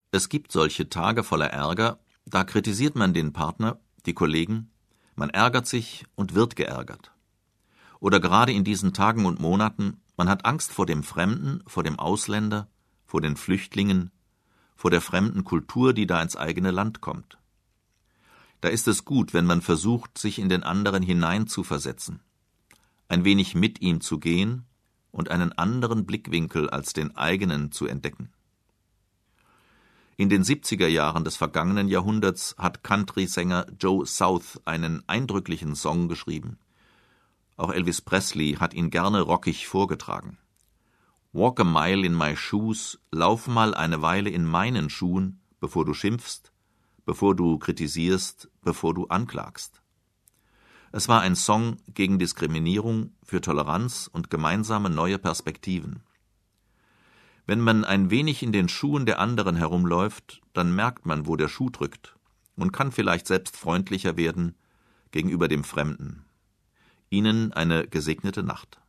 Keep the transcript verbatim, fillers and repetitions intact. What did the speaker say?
Es gibt solche Tage voller Ärger, da kritisiert man den Partner, die Kollegen, man ärgert sich und wird geärgert. Oder gerade in diesen Tagen und Monaten, man hat Angst vor dem Fremden, vor dem Ausländer, vor den Flüchtlingen, vor der fremden Kultur, die da ins eigene Land kommt. Da ist es gut, wenn man versucht, sich in den anderen hineinzuversetzen, ein wenig mit ihm zu gehen und einen anderen Blickwinkel als den eigenen zu entdecken. In den siebziger Jahren des vergangenen Jahrhunderts hat Country-Sänger Joe South einen eindrücklichen Song geschrieben. Auch Elvis Presley hat ihn gerne rockig vorgetragen. Walk a mile in my shoes, lauf mal eine Weile in meinen Schuhen, bevor du schimpfst, bevor du kritisierst, bevor du anklagst. Es war ein Song gegen Diskriminierung, für Toleranz und gemeinsame neue Perspektiven. Wenn man ein wenig in den Schuhen der anderen herumläuft, dann merkt man, wo der Schuh drückt und kann vielleicht selbst freundlicher werden gegenüber dem Fremden. Ihnen eine gesegnete Nacht.